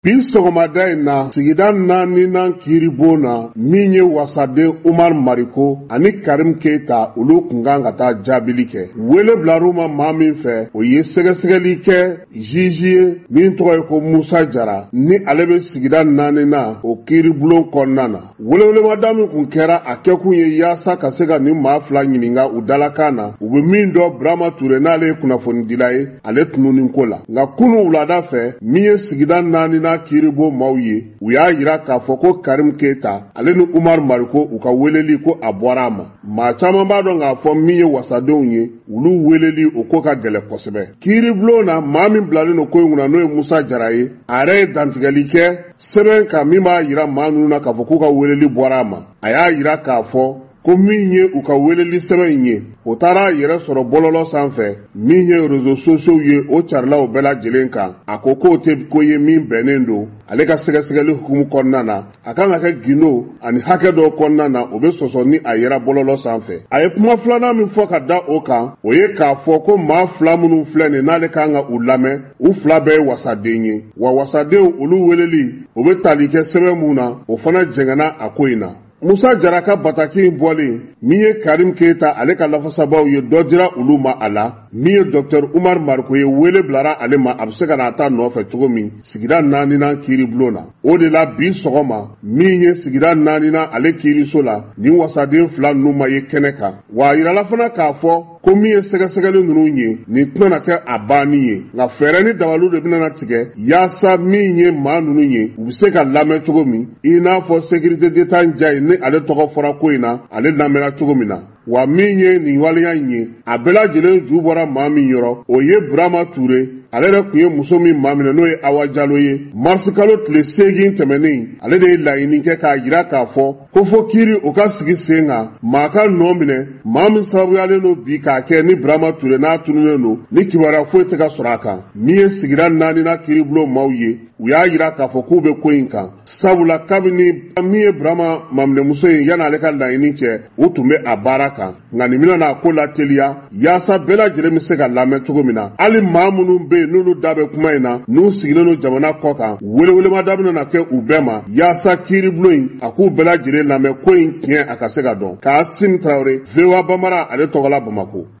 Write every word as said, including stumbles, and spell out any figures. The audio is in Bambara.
Bi sɔgɔmada in na sigida naani nan kiiribo na min ye wasaden Umar Mariko ani Karim Keita olu kun kan ka taa jaabili kɛ. Wele bilar'u ma maa min fɛ o ye sɛgɛsɛgɛli kɛ juge ye min tɔgɔ ye ko Musa Jara ni ale bɛ sigida naani na o kiiribulon kɔnɔna na. Welewelemada min kun kɛra a kɛkun ye yaasa ka se ka nin maa fila ɲininka u dalakan na u bɛ min dɔ Burama Ture n'ale ye kunnafonidila ye ale tununi ko la. Nka kunu wulada fɛ min ye sigida naani na kiiribo maaw ye u y'a yira k'a fɔ ko Karim Keita ale ni Umar Mariko u ka weleli ko a bɔra a ma. Maa caman b'a dɔn k'a fɔ min ye wasadenw ye olu weleli o ko ka gɛlɛ kosɛbɛ. Kiiribulon na maa min bilalen no ko in kunna n'o ye Musa Jara ye a yɛrɛ ye dantigɛli kɛ sɛbɛn kan min b'a yira maa ninnu na k'a fɔ k'u ka weleli bɔra a ma. A y'a yira k'a fɔ ko min ye u ka weleli sɛbɛn in ye o taara a yɛrɛ sɔrɔ bɔlɔlɔ sanfɛ min ye réseaux sociaux ye o carilaw bɛɛ lajɛlen kan. A ko k'o tɛ ko ye min bɛnnen don ale ka sɛgɛsɛgɛli hukumu kɔnɔna na a kan ka kɛ gindo ani hakɛ dɔw kɔnɔna na o bɛ sɔsɔ ni a yɛrɛ bɔlɔlɔ sanfɛ. A ye kuma filanan min fɔ ka da o kan o ye k'a fɔ ko maa fila minnu filɛ nin n'ale kan ka u lamɛn u fila bɛɛ ye wasaden ye wa wasadenw olu weleli o bɛ tali kɛ sɛbɛn mun na o fana jɛngɛnna a ko in na. Musa Jara ka bataki in bɔlen min ye Karim Keita ale ka lafasabaw ye dɔ dira olu ma a la min ye Docteur Umar Mariko ye wele bilara ale ma a bɛ se ka na taa nɔfɛ cogo min sigida naani nan kiiribulon na. O de la bi sɔgɔma min ye sigida naani nan ale kiiriso la nin wasaden fila ninnu ma ye kɛnɛ kan wa a yirala fana k'a fɔ ko min ye sɛgɛsɛgɛli ninnu ye nin tɛna kɛ a banni ye nka fɛɛrɛ ni dabaliw de bɛna tigɛ yaasa min ye maa ninnu ye u bɛ se ka lamɛn cogo min i n'a fɔ sécurité d'État Njayi ni ale tɔgɔ fɔra ko in na ale lamɛnna cogo min na. Wa min ye nin waleya in ye a bɛɛ lajɛlen ju bɔra maa min yɔrɔ o ye Burama Ture ale yɛrɛ kun ye muso min maa minɛ n'o ye Awa Jalo ye marisi kalo tile seegin tɛmɛnen ale de ye laɲini kɛ k'a yira k'a fɔ ko fo kiiri o ka sigi sen kan maa ka nɔ minɛ maa min sabubuyalen don bi k'a kɛ ni Burama Ture n'a tununnen don ni kibaruya foyi tɛ ka sɔrɔ a kan min ye sigida naani na kiiribulon maaw ye u y'a yira k'a fɔ k'u bɛ ko in kan sabula kabini min ye Burama maminɛmuso ye yanni ale ka laɲini cɛ u tun bɛ a baara kan nka nin bɛna n'a ko lateliya yaasa bɛɛ lajɛlen bɛ se ka lamɛn cogo min na hali maa minnu bɛ yen n'olu da bɛ kuma in na n'u sigilen don jamana kɔ kan welewelemada bɛna kɛ u bɛɛ ma yaasa kiiribulon in a k'u bɛɛ lajɛlen lamɛn ko in tiɲɛ a ka se ka dɔn. Kaasim Tarawele V O A Bambara ale tɔgɔla Bamako.